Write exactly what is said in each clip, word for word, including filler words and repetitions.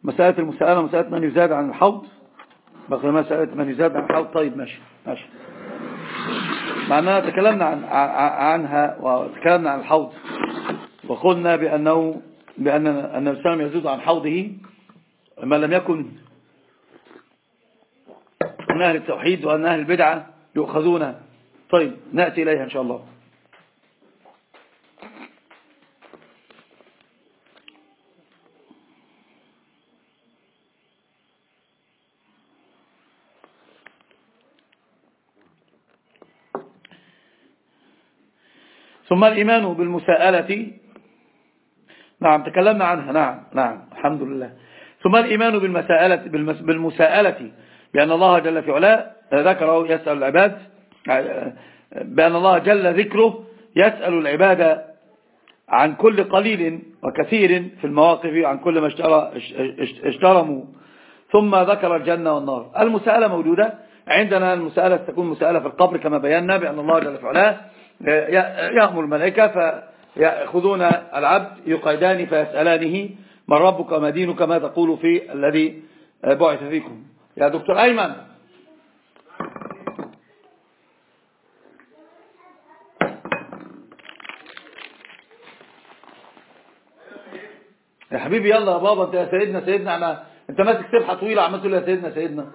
مسألة المسألة مسألة من يزاد عن الحوض، بقي مسألة من يزاد عن الحوض. طيب ماشي ماشي. مع أننا تكلمنا عن عنها وتكلمنا عن الحوض، وقلنا بأنه بأن أن الإسلام يزيد عن حوضه ما لم يكن من أهل التوحيد، وأن أهل البدعة يؤخذون. طيب نأتي إليها إن شاء الله. ثم الإيمان بالمساءلة، نعم تكلمنا عنها، نعم نعم الحمد لله. ثم الإيمان بالمساءلة بالمساءلة بأن الله جل في علاه ذكره يسأل العباد، بأن الله جل ذكره يسأل العباد عن كل قليل وكثير في المواقف، عن كل ما اشترموا، ثم ذكر الجنة والنار. المساءلة موجودة عندنا. المساءلة تكون مساءلة في القبر كما بينا، بأن الله جل في علاه يأمر الملائكة فيأخذون العبد يقعدان فيسألانه من ربك وما دينك ما تقول في الذي بعث فيكم. يا دكتور أيمن، يا حبيبي يلا يا بابا، انت يا سيدنا سيدنا انا انت ماسك سبحة طويلة عمال تقول يا سيدنا سيدنا.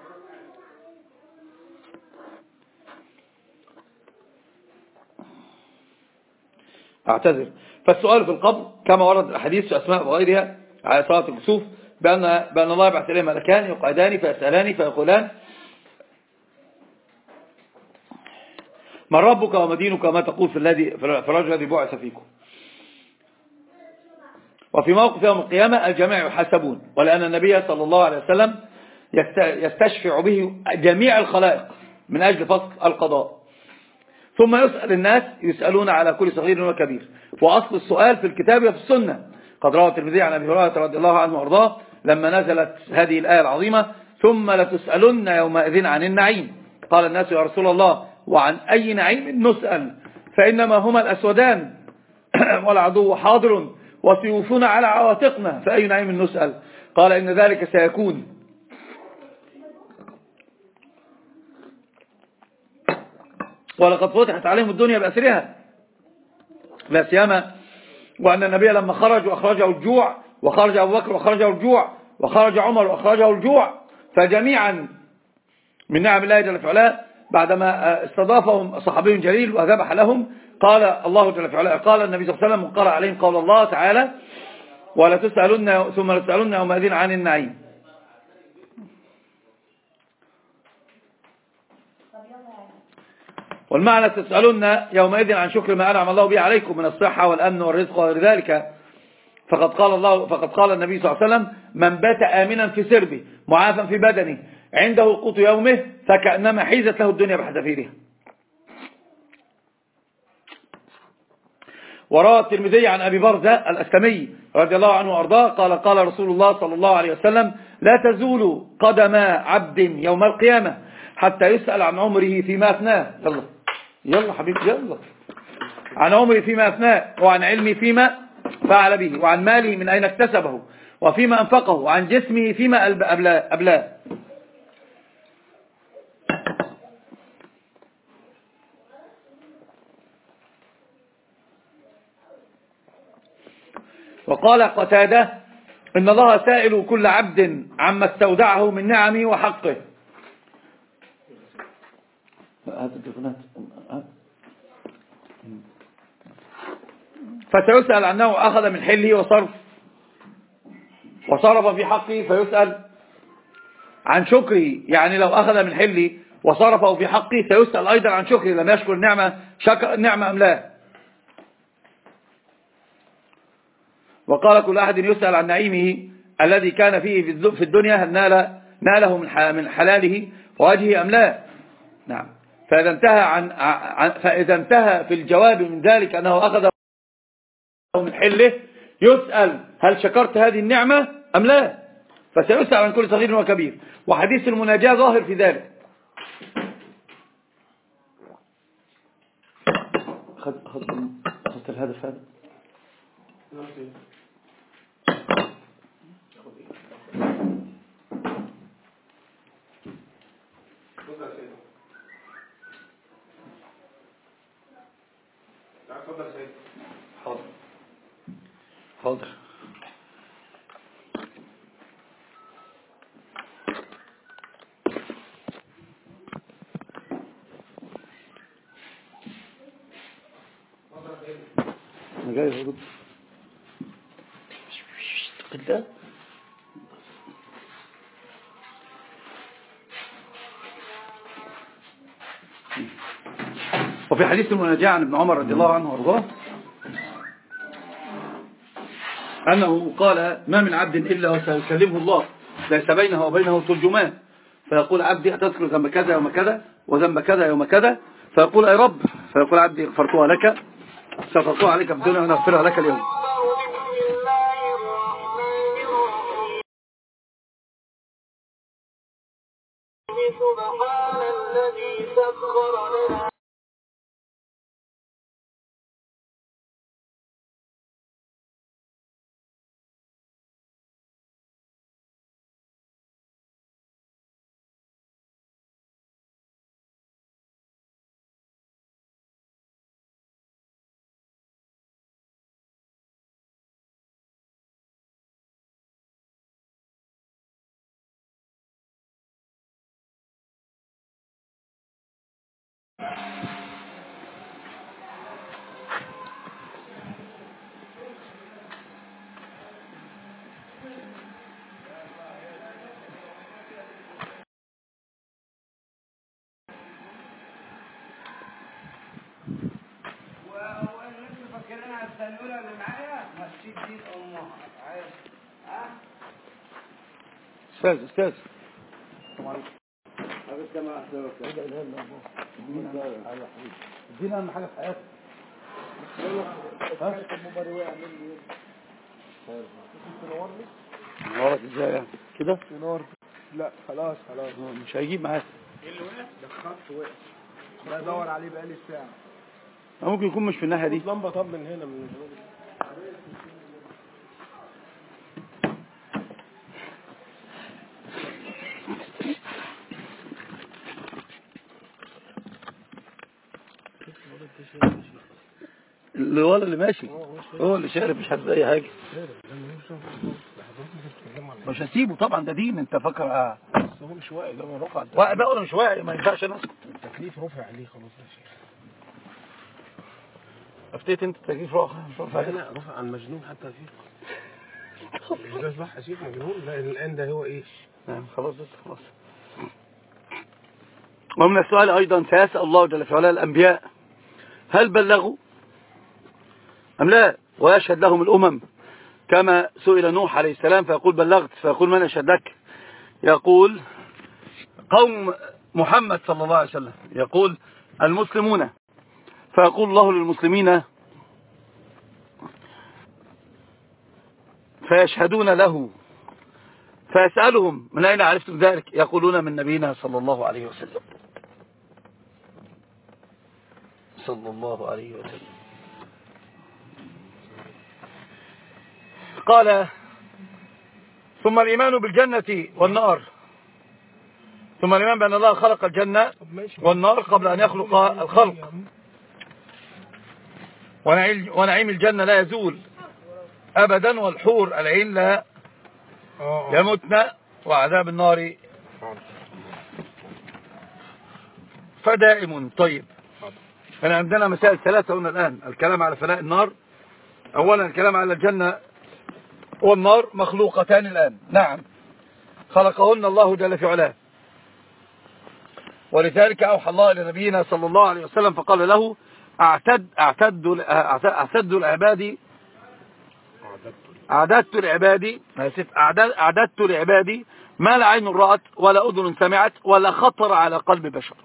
اعتذر. فالسؤال في القبر كما ورد الحديث في أسماء وغيرها على صلاة الكسوف، بأن, بأن الله يبعث إليه ملكان يقعدان فيسألان فيقولان من ربك وما دينك وما تقول في الذي في الرجل الذي بعث فيكم. وفي موقف يوم القيامة الجميع يحاسبون، ولأن النبي صلى الله عليه وسلم يستشفع به جميع الخلائق من أجل فصل القضاء. ثم يسأل الناس يسألون على كل صغير وكبير. وأصل السؤال في الكتاب وفي السنة. قد روى الترمذي عن أبي هريرة رضي الله عنه وأرضاه لما نزلت هذه الآية العظيمة ثم لتسألن يومئذ عن النعيم، قال الناس يا رسول الله وعن أي نعيم نسأل؟ فإنما هما الأسودان والعدو حاضر وسيوفنا على عواتقنا، فأي نعيم نسأل؟ قال إن ذلك سيكون. ولقد فتحت عليهم الدنيا بأسرها، لا سيما وأن النبي لما خرج وأخرجه الجوع، وخرج أبو بكر وأخرجه الجوع، وخرج عمر وأخرجه الجوع، فجميعا من نعم الله جل في علاه بعدما استضافهم صحابي جليل وذبح لهم قال الله جل في علاه قال النبي صلى الله عليه وسلم وقرأ عليهم قول الله تعالى ولا تسألن ثم لتسألن يومئذ عن النعيم. والمعنى تسألن يومئذ عن شكر ما أنعم الله به عليكم من الصحة والأمن والرزق وغير ذلك. فقد قال الله فقد قال النبي صلى الله عليه وسلم من بات آمنا في سربه معافا في بدنه عنده قوت يومه فكأنما حيزت له الدنيا بحذافيرها. وروى الترمذي عن أبي برزة الأسلمي رضي الله عنه وأرضاه قال قال رسول الله صلى الله عليه وسلم لا تزول قدم عبد يوم القيامة حتى يسأل عن عمره فيما أفناه. يلا يلا حبيبي يلا. عن عمره فيما أفناه، وعن علمه فيما فعل به، وعن ماله من أين اكتسبه، وفيما أنفقه، وعن جسمه فيما أبلاه. وقال قتادة إن الله سائل كل عبد عما استودعه من نعمه وحقه. فسيسأل عنه أخذ من حله وصرف وصرف في حقه، فيسأل عن شكره، يعني لو أخذ من حله وصرفه في حقه سيسأل أيضا عن شكره، لم يشكر النعمة شكر النعمة أم لا. وقال كل أحد يسأل عن نعيمه الذي كان فيه في الدنيا هل نال ناله من حلاله ووجهه أم لا. نعم. فإذا انتهى عن فإذا انتهى في الجواب من ذلك أنه أخذ من حله يسأل هل شكرت هذه النعمة أم لا، فسيسأل عن كل صغير وكبير. وحديث المناجاة ظاهر في ذلك. أخذت الهدف هذا حاضر حاضر. انا جاي ارد كده. وفي حديث المناجاة عن ابن عمر رضي الله عنه وارضاه أنه قال: ما من عبد إلا وسيكلمه الله ليس بينه وبينه ترجمان، فيقول: عبدي أتذكر ذنب كذا يوم كذا وذنب كذا يوم كذا، فيقول: أي رب، فيقول: عبدي غفرتها لك، سترتها عليك في الدنيا ونغفرها لك اليوم. سبحان الذي سخر لنا أستاذ أستاذ ادينا اهم حاجه في حياتك. ها نورك ازاي كده؟ نور. لا خلاص خلاص مش هيجيب معاك. ايه اللي وقع؟ ده الخط وقع، بدور عليه بقالي ساعه. ممكن يكون مش في الناحيه دي. لمبه. طب من هنا من اللي ولا اللي ماشي هو اللي شارب، مش حاسس اي حاجه. مش هسيبه طبعا، ده دين. انت فاكر اه هو مش واقع؟ ده ما رفع واقع بقى ولا مش واقع؟ ما ينفعش انا التكليف رفع عليه خلاص يا شيخ. افتيت انت التكليف رفع رفع لا رفع عن مجنون حتى فيه. مش ده صح يا شيخ؟ مجنون. لا الان ده هو ايش؟ نعم خلاص خلاص. ومن السؤال ايضا: سيسأل الله جل في علاه الانبياء هل بلغوا ام لا، ويشهد لهم الامم كما سئل نوح عليه السلام فيقول بلغت، فيقول من يشهد لك؟ يقول قوم محمد صلى الله عليه وسلم، يقول المسلمون، فيقول الله للمسلمين فيشهدون له، فيسألهم من أين عرفتم ذلك؟ يقولون من نبينا صلى الله عليه وسلم صلى الله عليه وسلم. قال: ثم الإيمان بالجنة والنار، ثم الإيمان بأن الله خلق الجنة والنار قبل أن يخلق الخلق، ونعيم الجنة لا يزول أبدا، والحور العين لا يموتن، وعذاب النار فدائم. طيب، أنا عندنا مسائل ثلاثة هنا الآن: الكلام على فناء النار، أولا الكلام على الجنة والنار مخلوقتان الآن. نعم، خلقهن الله جل في علاه، ولذلك أوحى الله إلى نبينا صلى الله عليه وسلم فقال له: أعتد أعتد أعتد العباد أعددت لعبادي أعددت لعبادي ما لا عين رأت ولا أذن سمعت ولا خطر على قلب بشر.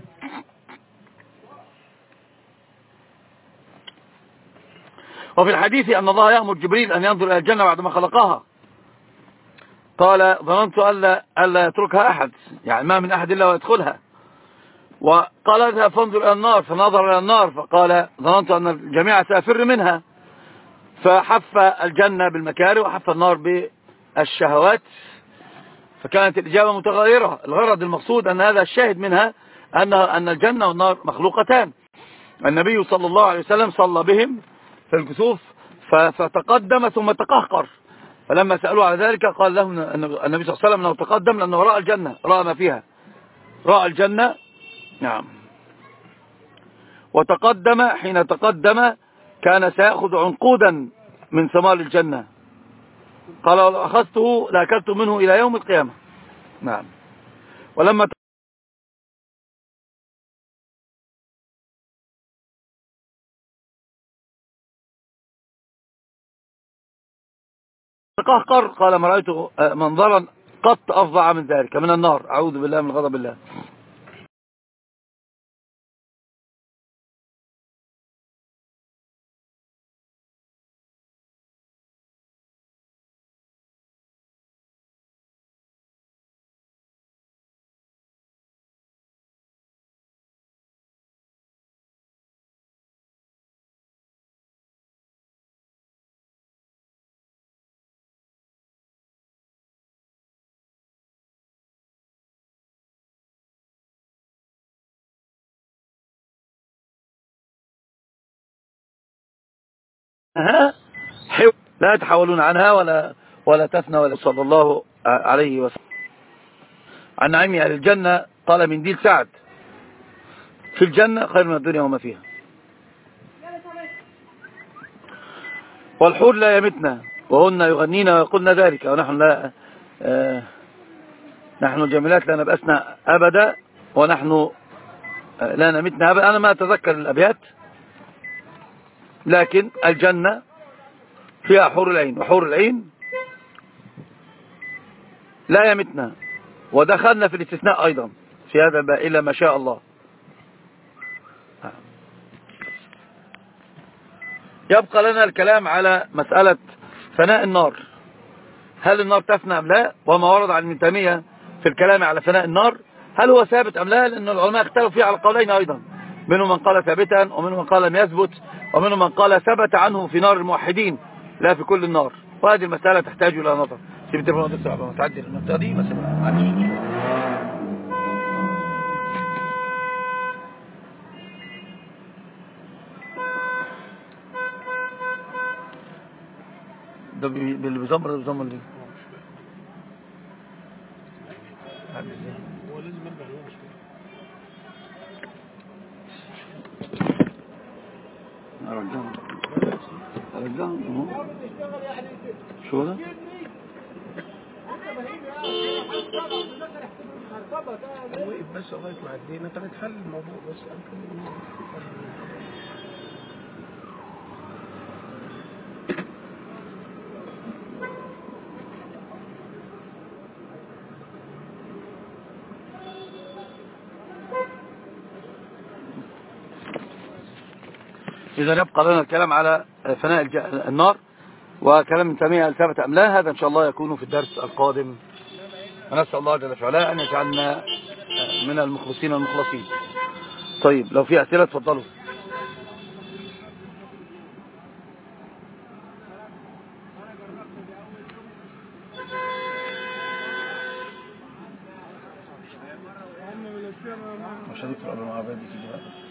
وفي الحديث أن الله يأمر جبريل أن ينظر إلى الجنة بعدما خلقها، قال: ظننت ألا, ألا يتركها أحد، يعني ما من أحد إلا ويدخلها. وقال: اذهب فانظر إلى النار، فنظر إلى النار فقال: ظننت أن الجميع سيفر منها، فحف الجنة بالمكاره وحف النار بالشهوات، فكانت الإجابة متغيرة. الغرض المقصود أن هذا الشاهد منها أن أن الجنة والنار مخلوقتان، النبي صلى الله عليه وسلم صلى بهم في الكسوف فتقدم ثم تقهقر، فلما سألوا على ذلك قال لهم النبي صلى الله عليه وسلم انه تقدم لأنه رأى الجنة، رأى ما فيها، رأى الجنة. نعم. وتقدم، حين تقدم كان سيأخذ عنقودا من ثمار الجنة، قال لو أخذته لأكلت منه إلى يوم القيامة. نعم. ولما تقهقر قال ما رأيت منظرا قط أفظع من ذلك من النار، أعوذ بالله من غضب الله. ها لا يتحولون عنها ولا ولا تفنى ولا. صلى الله عليه وسلم عن نعيم أهل الجنة قال من ديل سعد في الجنة خير من الدنيا وما فيها. والحور لا يمتنا وهن يغنين ويقولن ذلك ونحن لا آه نحن الجميلات لا نبأسنا أبدا ونحن آه لا نمتنا أبدا. أنا ما أتذكر الأبيات، لكن الجنة فيها حور العين، وحور العين لا يمتنا، ودخلنا في الاستثناء أيضا في هذا إلا ما شاء الله. يبقى لنا الكلام على مسألة فناء النار، هل النار تفنى أم لا، وما ورد عن ابن تيمية في الكلام على فناء النار هل هو ثابت أم لا، لأن العلماء اختلفوا فيه على قولين أيضا، منهم من قال ثابتا ومنهم من قال لم يثبت ومنهم من قال ثبت عنه في نار الموحدين لا في كل النار، وهذه المسألة تحتاج إلى نظر. سيب التليفون ده صعب متعدل المنطقة دي بس معلش. ده اللي بيزمر اللي بيزمر ليه؟ هو لازم يرجع لورا شويه. ارجعهم ارجعهم شو ده؟ وقف بس لغايه ما عدينا كان اتحل الموضوع بس. إذا يبقى لنا الكلام على فناء النار وكلام من تيمية هل ثبت أم لا، هذا إن شاء الله يكون في الدرس القادم، ونسأل الله جل وعلا أن يجعلنا من المخلصين المخلصين. طيب لو في أسئلة تفضلوا. مش هنقرأ بالمعابد دي